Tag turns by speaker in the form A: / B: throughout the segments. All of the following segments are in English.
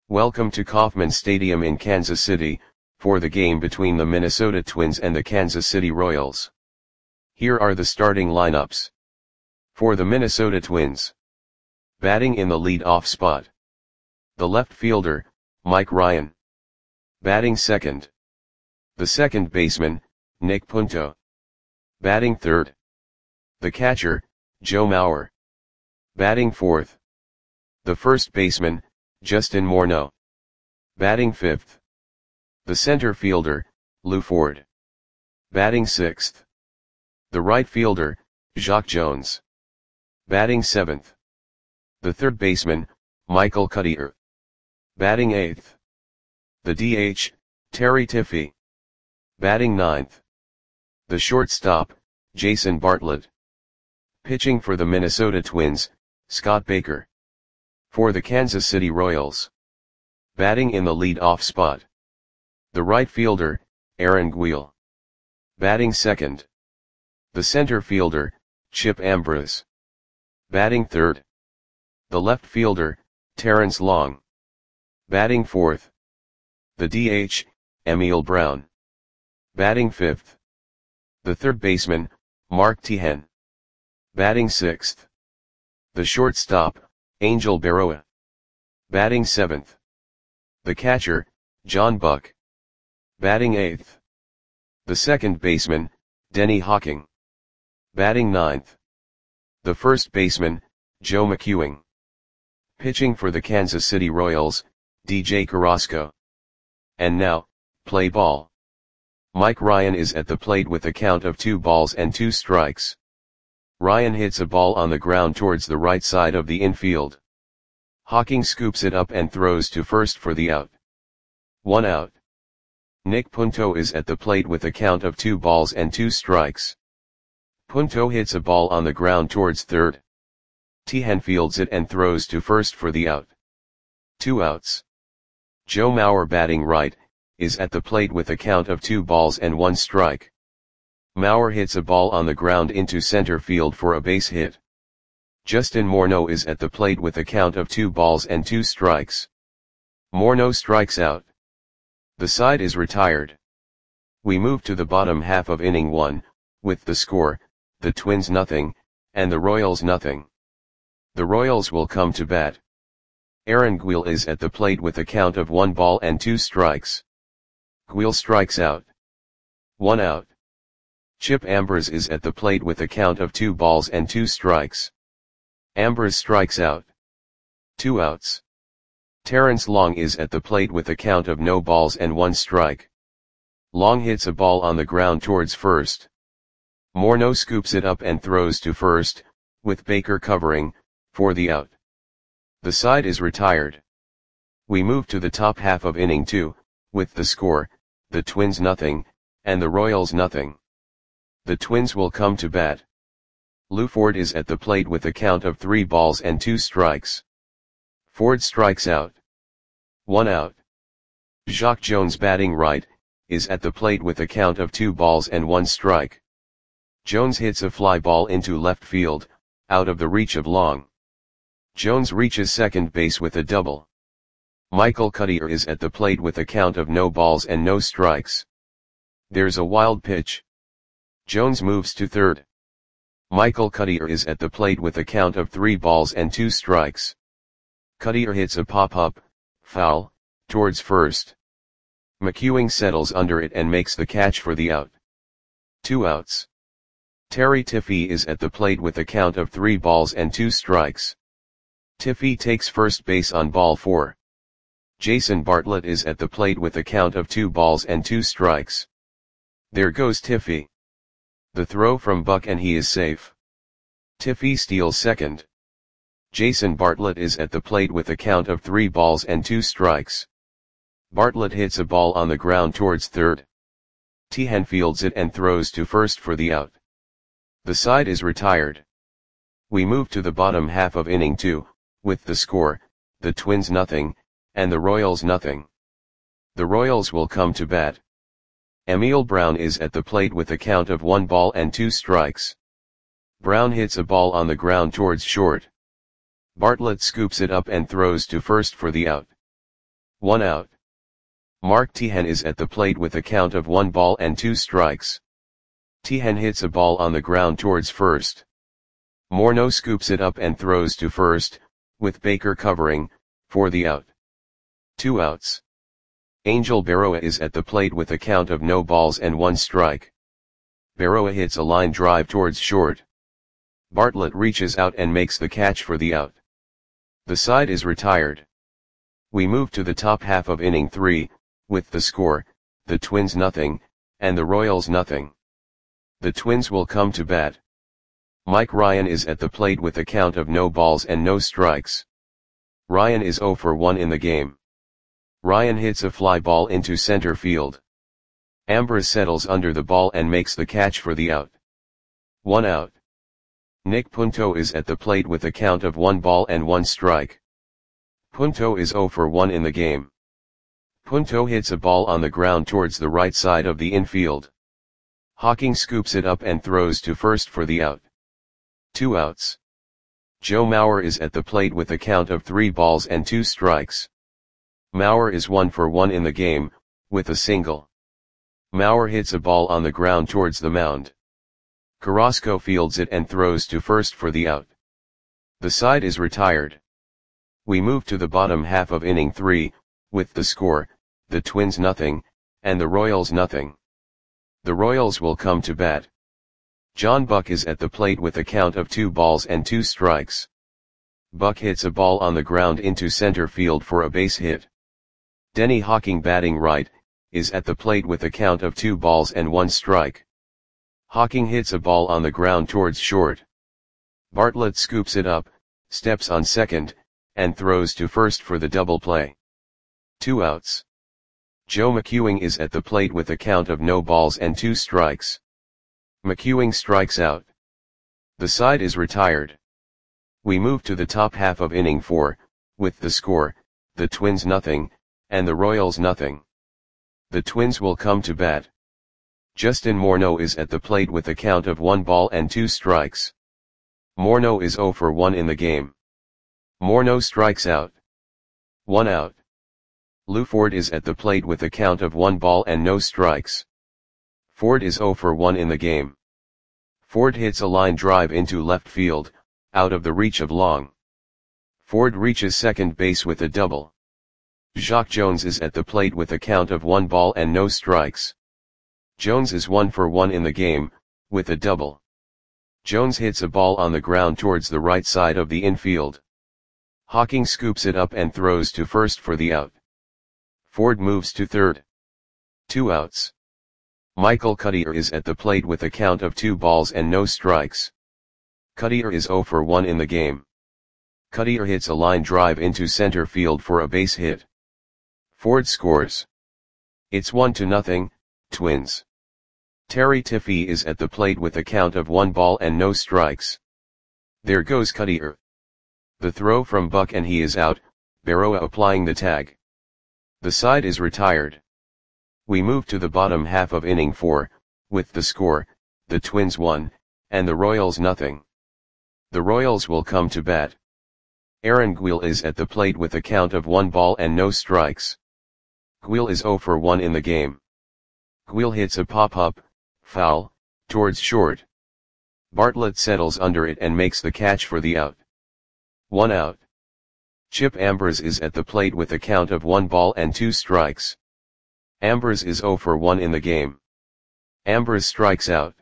A: Welcome to Kauffman Stadium in Kansas City, for the game between the Minnesota Twins and the Kansas City Royals. Here are the starting lineups. For the Minnesota Twins. Batting in the lead-off spot. The left fielder, Mike Ryan. Batting second. The second baseman, Nick Punto. Batting third. The catcher, Joe Mauer. Batting fourth. The first baseman, Justin Morneau. Batting fifth. The center fielder, Lou Ford. Batting sixth. The right fielder, Jacque Jones. Batting seventh. The third baseman, Michael Cuddyer. Batting eighth. The DH, Terry Tiffee. Batting ninth. The shortstop, Jason Bartlett. Pitching for the Minnesota Twins, Scott Baker. For the Kansas City Royals. Batting in the lead-off spot. The right fielder, Aaron Guil. Batting second. The center fielder, Chip Ambrose. Batting third. The left fielder, Terrence Long. Batting fourth. The DH, Emil Brown. Batting fifth. The third baseman, Mark Teahen. Batting sixth. The shortstop, Angel Berroa. Batting seventh. The catcher, John Buck. Batting eighth. The second baseman, Denny Hawking. Batting ninth. The first baseman, Joe McEwing. Pitching for the Kansas City Royals, DJ Carrasco. And now, play ball. Mike Ryan is at the plate with a count of 2-2 Ryan hits a ball on the ground towards the right side of the infield. Hawking scoops it up and throws to first for the out. 1 out. Nick Punto is at the plate with a count of 2-2. Punto hits a ball on the ground towards third. Teahen fields it and throws to first for the out. 2 outs. Joe Mauer, batting right, is at the plate with a count of 2-1. Mauer hits a ball on the ground into center field for a base hit. Justin Morneau is at the plate with a count of 2-2. Morneau strikes out. The side is retired. We move to the bottom half of inning 1, with the score, the Twins 0, and the Royals 0. The Royals will come to bat. Aaron Guil is at the plate with a count of 1-2. Guil strikes out. 1 out. Chip Ambrose is at the plate with a count of 2-2. Ambrose strikes out. 2 outs. Terrence Long is at the plate with a count of 0-1. Long hits a ball on the ground towards first. Morneau scoops it up and throws to first, with Baker covering, for the out. The side is retired. We move to the top half of inning 2, with the score, the Twins 0, and the Royals 0. The Twins will come to bat. Lou Ford is at the plate with a count of 3-2. Ford strikes out. 1 out. Jacque Jones, batting right, is at the plate with a count of 2-1. Jones hits a fly ball into left field, out of the reach of Long. Jones reaches second base with a double. Michael Cuddyer is at the plate with a count of 0-0. There's a wild pitch. Jones moves to third. Michael Cuddyer is at the plate with a count of 3-2. Cuddyer hits a pop-up, foul, towards first. McEwing settles under it and makes the catch for the out. 2 outs. Terry Tiffee is at the plate with a count of 3-2. Tiffee takes first base on ball 4. Jason Bartlett is at the plate with a count of 2-2. There goes Tiffee. The throw from Buck and he is safe. Tiffee steals second. Jason Bartlett is at the plate with a count of 3-2. Bartlett hits a ball on the ground towards third. Teahen fields it and throws to first for the out. The side is retired. We move to the bottom half of inning 2, with the score, the Twins 0, and the Royals 0. The Royals will come to bat. Emil Brown is at the plate with a count of 1-2. Brown hits a ball on the ground towards short. Bartlett scoops it up and throws to first for the out. 1 out. Mark Tihan is at the plate with a count of 1 ball and 2 strikes. Tihan hits a ball on the ground towards first. Morneau scoops it up and throws to first, with Baker covering, for the out. 2 outs. Angel Berroa is at the plate with a count of no balls and 1 strike. Berroa hits a line drive towards short. Bartlett reaches out and makes the catch for the out. The side is retired. We move to the top half of inning 3, with the score, the Twins nothing, and the Royals nothing. The Twins will come to bat. Mike Ryan is at the plate with a count of no balls and no strikes. Ryan is 0 for 1 in the game. Ryan hits a fly ball into center field. Ambrose settles under the ball and makes the catch for the out. 1 out. Nick Punto is at the plate with a count of 1 ball and 1 strike. Punto is 0 for 1 in the game. Punto hits a ball on the ground towards the right side of the infield. Hawking scoops it up and throws to first for the out. 2 outs. Joe Mauer is at the plate with a count of 3 balls and 2 strikes. Mauer is 1 for 1 in the game, with a single. Mauer hits a ball on the ground towards the mound. Carrasco fields it and throws to first for the out. The side is retired. We move to the bottom half of inning 3, with the score, the Twins nothing, and the Royals nothing. The Royals will come to bat. John Buck is at the plate with a count of 2 balls and 2 strikes. Buck hits a ball on the ground into center field for a base hit. Denny Hawking, batting right, is at the plate with a count of 2 balls and 1 strike. Hawking hits a ball on the ground towards short. Bartlett scoops it up, steps on second, and throws to first for the double play. 2 outs. Joe McEwing is at the plate with a count of no balls and 2 strikes. McEwing strikes out. The side is retired. We move to the top half of inning 4, with the score, the Twins nothing, and the Royals nothing. The Twins will come to bat. Justin Morneau is at the plate with a count of 1 ball and 2 strikes. Morneau is 0 for 1 in the game. Morneau strikes out. 1 out. Lou Ford is at the plate with a count of 1 ball and no strikes. Ford is 0 for 1 in the game. Ford hits a line drive into left field, out of the reach of Long. Ford reaches second base with a double. Jacque Jones is at the plate with a count of 1 ball and no strikes. Jones is 1 for 1 in the game, with a double. Jones hits a ball on the ground towards the right side of the infield. Hawking scoops it up and throws to first for the out. Ford moves to third. 2 outs. Michael Cuddyer is at the plate with a count of 2 balls and no strikes. Cuddyer is 0 for 1 in the game. Cuddyer hits a line drive into center field for a base hit. Ford scores. It's 1-0, Twins. Terry Tiffee is at the plate with a count of 1 ball and no strikes. There goes Cuddyer. The throw from Buck and he is out, Berroa applying the tag. The side is retired. We move to the bottom half of inning 4, with the score, the Twins 1, and the Royals nothing. The Royals will come to bat. Aaron Guil is at the plate with a count of 1 ball and no strikes. Guil is 0 for 1 in the game. Guil hits a pop-up, foul, towards short. Bartlett settles under it and makes the catch for the out. 1 out. Chip Ambrose is at the plate with a count of 1 ball and 2 strikes. Ambrose is 0 for 1 in the game. Ambrose strikes out.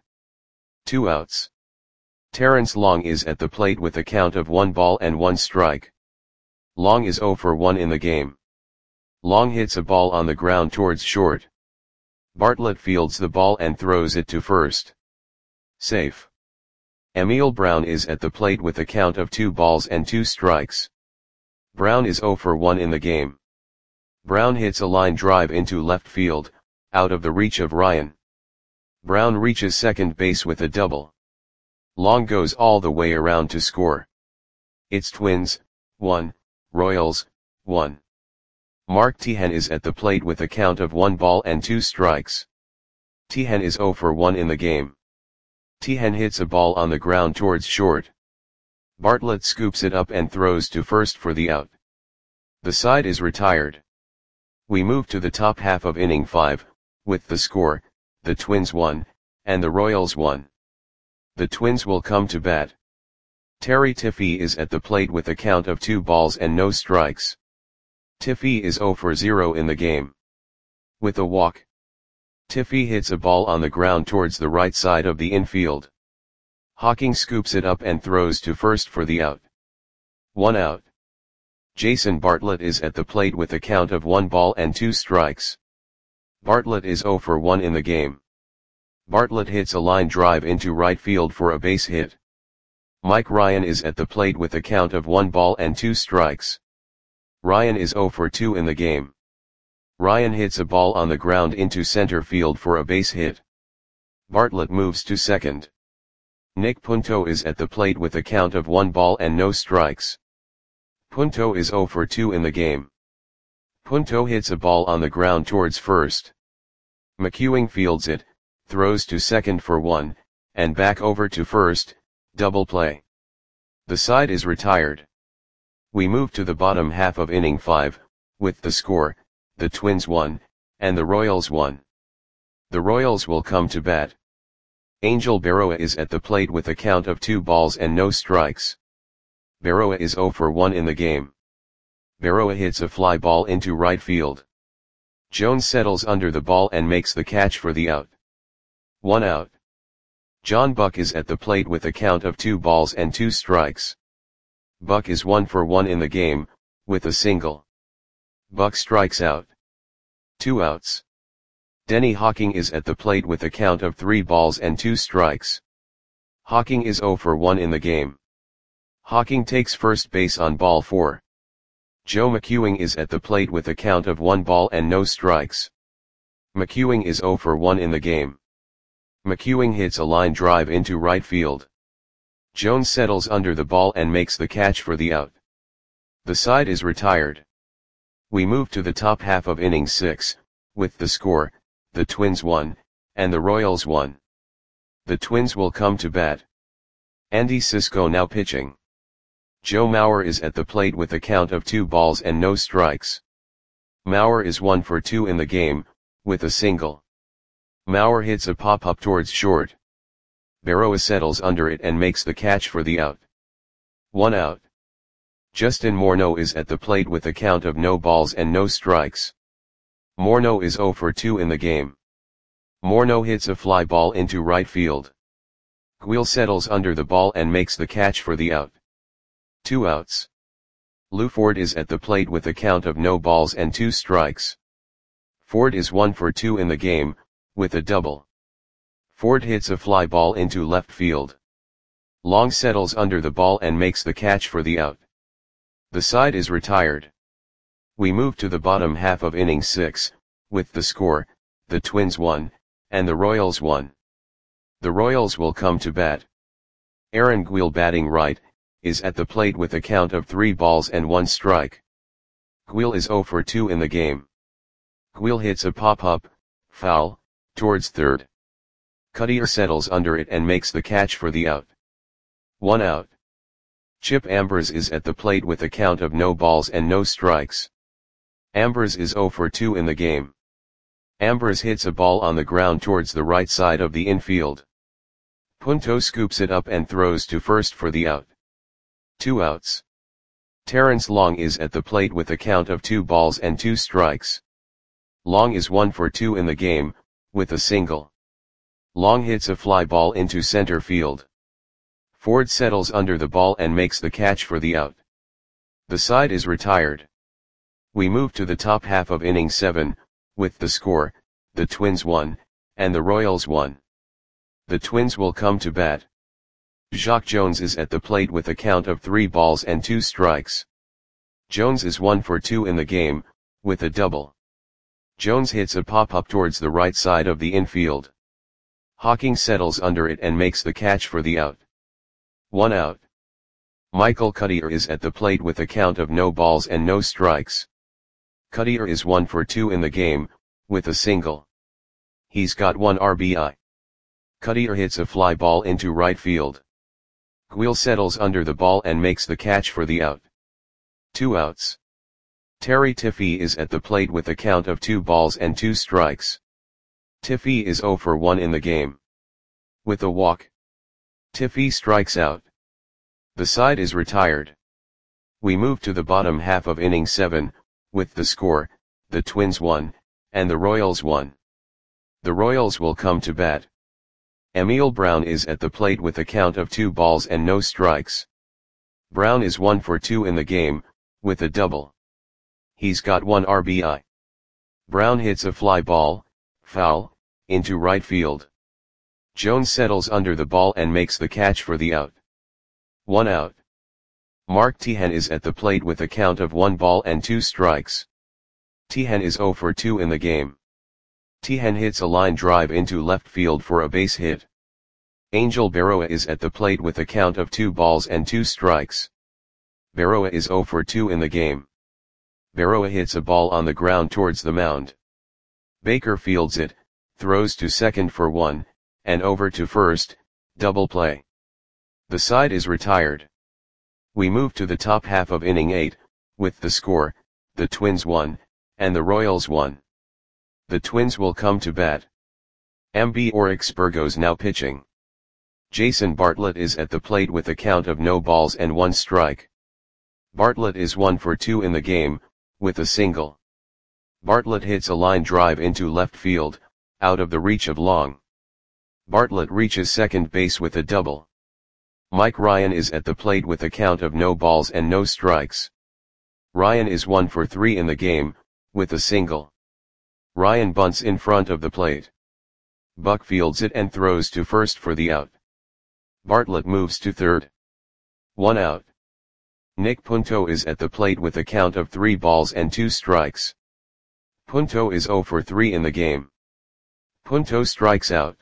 A: 2 outs. Terrence Long is at the plate with a count of 1 ball and 1 strike. Long is 0 for 1 in the game. Long hits a ball on the ground towards short. Bartlett fields the ball and throws it to first. Safe. Emil Brown is at the plate with a count of 2 balls and 2 strikes. Brown is 0 for 1 in the game. Brown hits a line drive into left field, out of the reach of Ryan. Brown reaches second base with a double. Long goes all the way around to score. It's Twins, 1, Royals, 1. Mark Tihan is at the plate with a count of 1 ball and 2 strikes. Tihan is 0 for 1 in the game. Tihan hits a ball on the ground towards short. Bartlett scoops it up and throws to first for the out. The side is retired. We move to the top half of inning 5, with the score, the Twins 1, and the Royals 1. The Twins will come to bat. Terry Tiffee is at the plate with a count of 2 balls and no strikes. Tiffee is 0 for 0 in the game. With a walk, Tiffee hits a ball on the ground towards the right side of the infield. Hawking scoops it up and throws to first for the out. 1 out. Jason Bartlett is at the plate with a count of 1 ball and 2 strikes. Bartlett is 0 for 1 in the game. Bartlett hits a line drive into right field for a base hit. Mike Ryan is at the plate with a count of 1 ball and 2 strikes. Ryan is 0 for 2 in the game. Ryan hits a ball on the ground into center field for a base hit. Bartlett moves to second. Nick Punto is at the plate with a count of 1 ball and no strikes. Punto is 0 for 2 in the game. Punto hits a ball on the ground towards first. McEwing fields it, throws to second for 1, and back over to first, double play. The side is retired. We move to the bottom half of inning 5, with the score, the Twins 1, and the Royals 1. The Royals will come to bat. Angel Berroa is at the plate with a count of 2 balls and no strikes. Berroa is 0 for 1 in the game. Berroa hits a fly ball into right field. Jones settles under the ball and makes the catch for the out. 1 out. John Buck is at the plate with a count of 2 balls and 2 strikes. Buck is 1 for 1 in the game, with a single. Buck strikes out. 2 outs. Denny Hawking is at the plate with a count of 3 balls and 2 strikes. Hawking is 0 for 1 in the game. Hawking takes first base on ball 4. Joe McEwing is at the plate with a count of 1 ball and no strikes. McEwing is 0 for 1 in the game. McEwing hits a line drive into right field. Jones settles under the ball and makes the catch for the out. The side is retired. We move to the top half of inning 6, with the score, the Twins 1, and the Royals 1. The Twins will come to bat. Andy Cisco now pitching. Joe Mauer is at the plate with a count of 2 balls and no strikes. Mauer is 1 for 2 in the game, with a single. Mauer hits a pop-up towards short. Berroa settles under it and makes the catch for the out. 1 out. Justin Morneau is at the plate with a count of no balls and no strikes. Morneau is 0 for 2 in the game. Morneau hits a fly ball into right field. Guil settles under the ball and makes the catch for the out. 2 outs. Lou Ford is at the plate with a count of no balls and 2 strikes. Ford is 1 for 2 in the game, with a double. Ford hits a fly ball into left field. Long settles under the ball and makes the catch for the out. The side is retired. We move to the bottom half of inning 6, with the score, the Twins 1, and the Royals 1. The Royals will come to bat. Aaron Guil batting right, is at the plate with a count of 3 balls and 1 strike. Guil is 0 for 2 in the game. Guil hits a pop-up, foul, towards third. Cuttier settles under it and makes the catch for the out. 1 out. Chip Ambers is at the plate with a count of no balls and no strikes. Ambers is 0 for 2 in the game. Ambers hits a ball on the ground towards the right side of the infield. Punto scoops it up and throws to first for the out. 2 outs. Terrence Long is at the plate with a count of 2 balls and 2 strikes. Long is 1 for 2 in the game, with a single. Long hits a fly ball into center field. Ford settles under the ball and makes the catch for the out. The side is retired. We move to the top half of inning 7, with the score, the Twins 1, and the Royals 1. The Twins will come to bat. Jacque Jones is at the plate with a count of 3 balls and 2 strikes. Jones is 1 for 2 in the game, with a double. Jones hits a pop-up towards the right side of the infield. Hawking settles under it and makes the catch for the out. 1 out. Michael Cuttier is at the plate with a count of no balls and no strikes. Cuttier is 1 for 2 in the game, with a single. He's got 1 RBI. Cuttier hits a fly ball into right field. Guil settles under the ball and makes the catch for the out. 2 outs. Terry Tiffee is at the plate with a count of 2 balls and 2 strikes. Tiffee is 0 for 1 in the game. With a walk, Tiffee strikes out. The side is retired. We move to the bottom half of inning 7, with the score, the Twins 1, and the Royals 1. The Royals will come to bat. Emil Brown is at the plate with a count of 2 balls and no strikes. Brown is 1 for 2 in the game, with a double. He's got 1 RBI. Brown hits a fly ball, foul, into right field. Jones settles under the ball and makes the catch for the out. 1 out. Mark Teahen is at the plate with a count of 1 ball and 2 strikes. Teahen is 0 for 2 in the game. Teahen hits a line drive into left field for a base hit. Angel Berroa is at the plate with a count of 2 balls and 2 strikes. Berroa is 0 for 2 in the game. Berroa hits a ball on the ground towards the mound. Baker fields it, throws to second for 1, and over to first, double play. The side is retired. We move to the top half of inning 8, with the score, the Twins 1, and the Royals 1. The Twins will come to bat. MB Oryx Burgos now pitching. Jason Bartlett is at the plate with a count of no balls and 1 strike. Bartlett is 1 for 2 in the game, with a single. Bartlett hits a line drive into left field, out of the reach of Long. Bartlett reaches second base with a double. Mike Ryan is at the plate with a count of no balls and no strikes. Ryan is 1 for 3 in the game, with a single. Ryan bunts in front of the plate. Buck fields it and throws to first for the out. Bartlett moves to third. 1 out. Nick Punto is at the plate with a count of 3 balls and 2 strikes. Punto is 0 for 3 in the game. Punto strikes out.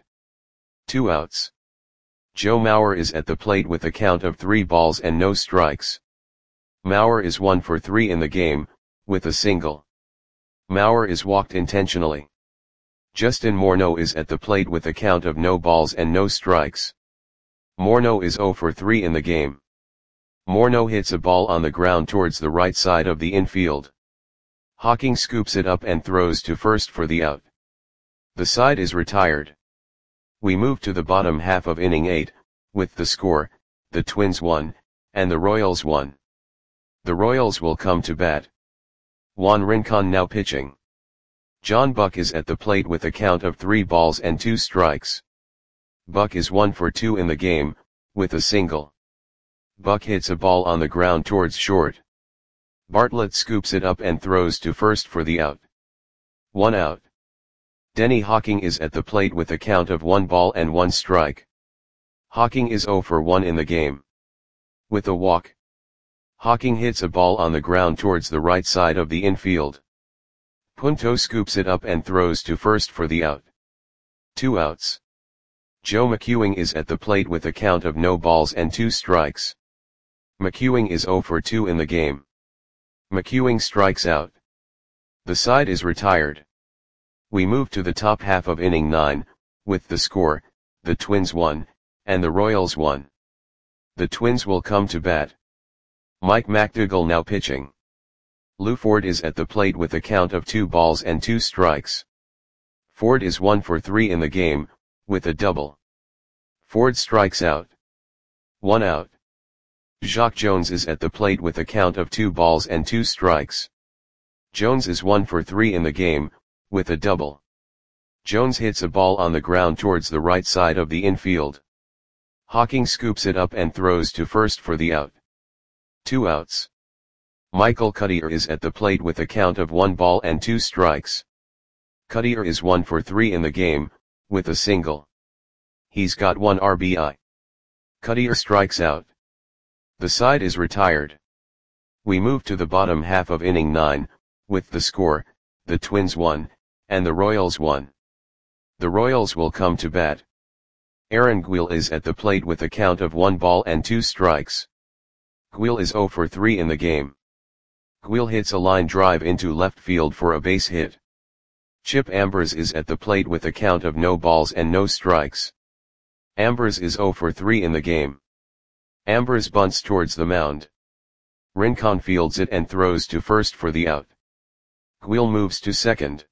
A: 2 outs. Joe Mauer is at the plate with a count of 3 balls and no strikes. Mauer is 1 for 3 in the game, with a single. Mauer is walked intentionally. Justin Morneau is at the plate with a count of no balls and no strikes. Morneau is 0 for 3 in the game. Morneau hits a ball on the ground towards the right side of the infield. Hawking scoops it up and throws to first for the out. The side is retired. We move to the bottom half of inning 8, with the score, the Twins 1, and the Royals 1. The Royals will come to bat. Juan Rincon now pitching. John Buck is at the plate with a count of 3 balls and 2 strikes. Buck is 1 for 2 in the game, with a single. Buck hits a ball on the ground towards short. Bartlett scoops it up and throws to first for the out. 1 out. Denny Hawking is at the plate with a count of 1 ball and 1 strike. Hawking is 0 for 1 in the game. With a walk, Hawking hits a ball on the ground towards the right side of the infield. Punto scoops it up and throws to first for the out. 2 outs. Joe McEwing is at the plate with a count of no balls and 2 strikes. McEwing is 0 for 2 in the game. McEwing strikes out. The side is retired. We move to the top half of inning 9, with the score, the Twins 1, and the Royals 1. The Twins will come to bat. Mike McDougall now pitching. Lou Ford is at the plate with a count of 2 balls and 2 strikes. Ford is 1 for 3 in the game, with a double. Ford strikes out. 1 out. Jacque Jones is at the plate with a count of 2 balls and 2 strikes. Jones is 1 for 3 in the game, with a double. Jones hits a ball on the ground towards the right side of the infield. Hawking scoops it up and throws to first for the out. 2 outs. Michael Cuddyer is at the plate with a count of 1 ball and 2 strikes. Cuddyer is 1 for 3 in the game, with a single. He's got 1 RBI. Cuddyer strikes out. The side is retired. We move to the bottom half of inning 9, with the score, the Twins 1, and the Royals 1. The Royals will come to bat. Aaron Guil is at the plate with a count of 1 ball and 2 strikes. Guil is 0 for 3 in the game. Guil hits a line drive into left field for a base hit. Chip Ambers is at the plate with a count of no balls and no strikes. Ambers is 0 for 3 in the game. Ambers bunts towards the mound. Rincon fields it and throws to first for the out. Guil moves to second.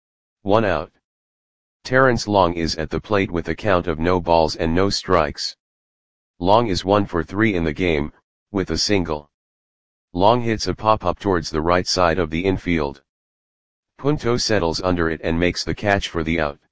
A: 1 out. Terrence Long is at the plate with a count of no balls and no strikes. Long is 1 for 3 in the game, with a single. Long hits a pop-up towards the right side of the infield. Punto settles under it and makes the catch for the out.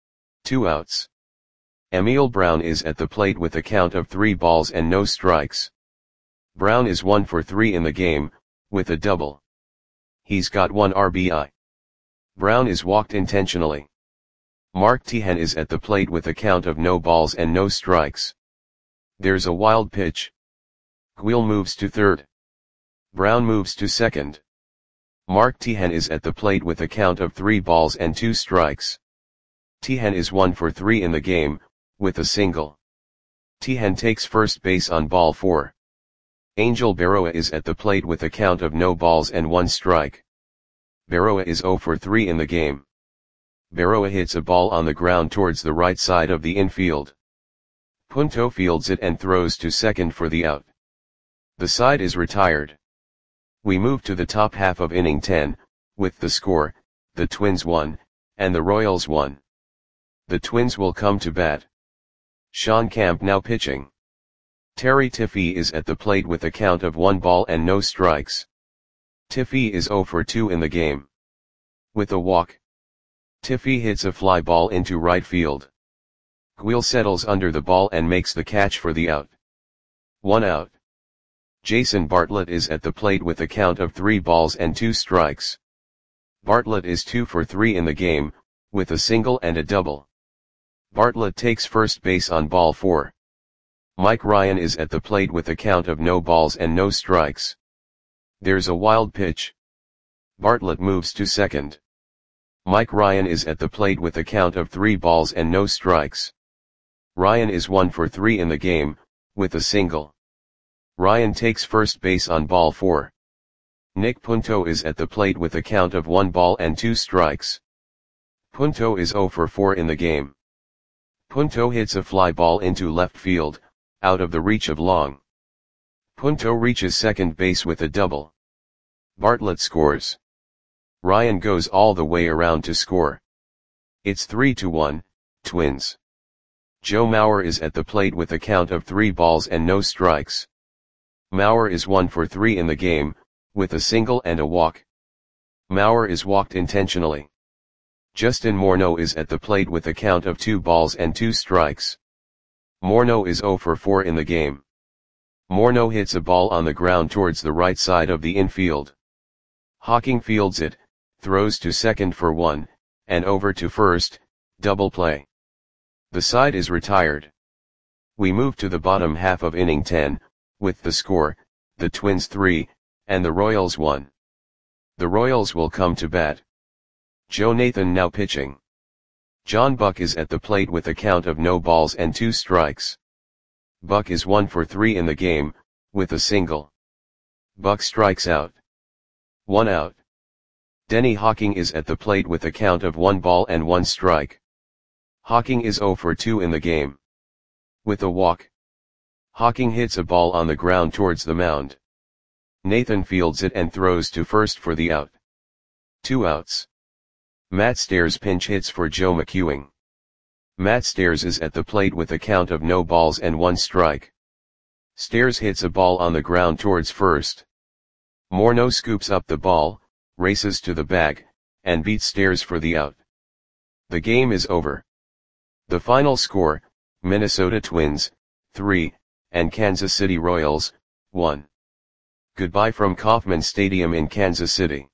A: 2 outs. Emil Brown is at the plate with a count of 3 balls and no strikes. Brown is 1 for 3 in the game, with a double. He's got 1 RBI. Brown is walked intentionally. Mark Teahen is at the plate with a count of no balls and no strikes. There's a wild pitch. Guil moves to third. Brown moves to second. Mark Teahen is at the plate with a count of 3 balls and 2 strikes. Teahen is 1 for 3 in the game, with a single. Teahen takes first base on ball 4. Angel Berroa is at the plate with a count of no balls and 1 strike. Berroa is 0 for 3 in the game. Berroa hits a ball on the ground towards the right side of the infield. Punto fields it and throws to second for the out. The side is retired. We move to the top half of inning 10, with the score, the Twins 1, and the Royals 1. The Twins will come to bat. Sean Camp now pitching. Terry Tiffee is at the plate with a count of 1 ball and no strikes. Tiffee is 0 for 2 in the game. With a walk. Tiffee hits a fly ball into right field. Guil settles under the ball and makes the catch for the out. 1 out. Jason Bartlett is at the plate with a count of 3 balls and 2 strikes. Bartlett is 2 for 3 in the game, with a single and a double. Bartlett takes first base on ball 4. Mike Ryan is at the plate with a count of no balls and no strikes. There's a wild pitch. Bartlett moves to second. Mike Ryan is at the plate with a count of 3 balls and no strikes. Ryan is 1 for 3 in the game, with a single. Ryan takes first base on ball 4. Nick Punto is at the plate with a count of 1 ball and 2 strikes. Punto is 0 for 4 in the game. Punto hits a fly ball into left field, out of the reach of Long. Punto reaches second base with a double. Bartlett scores. Ryan goes all the way around to score. It's 3-1, Twins. Joe Mauer is at the plate with a count of 3 balls and no strikes. Mauer is 1 for 3 in the game, with a single and a walk. Mauer is walked intentionally. Justin Morneau is at the plate with a count of 2 balls and 2 strikes. Morneau is 0 for 4 in the game. Morneau hits a ball on the ground towards the right side of the infield. Hawking fields it, throws to second for 1, and over to first, double play. The side is retired. We move to the bottom half of inning 10, with the score, the Twins 3, and the Royals 1. The Royals will come to bat. Joe Nathan now pitching. John Buck is at the plate with a count of no balls and 2 strikes. Buck is 1 for 3 in the game, with a single. Buck strikes out. 1 out. Denny Hawking is at the plate with a count of 1 ball and 1 strike. Hawking is 0 for 2 in the game. With a walk. Hawking hits a ball on the ground towards the mound. Nathan fields it and throws to first for the out. 2 outs. Matt Stairs pinch hits for Joe McEwing. Matt Stairs is at the plate with a count of no balls and 1 strike. Stairs hits a ball on the ground towards first. Morneau scoops up the ball, races to the bag, and beats Stairs for the out. The game is over. The final score, Minnesota Twins, 3, and Kansas City Royals, 1. Goodbye from Kauffman Stadium in Kansas City.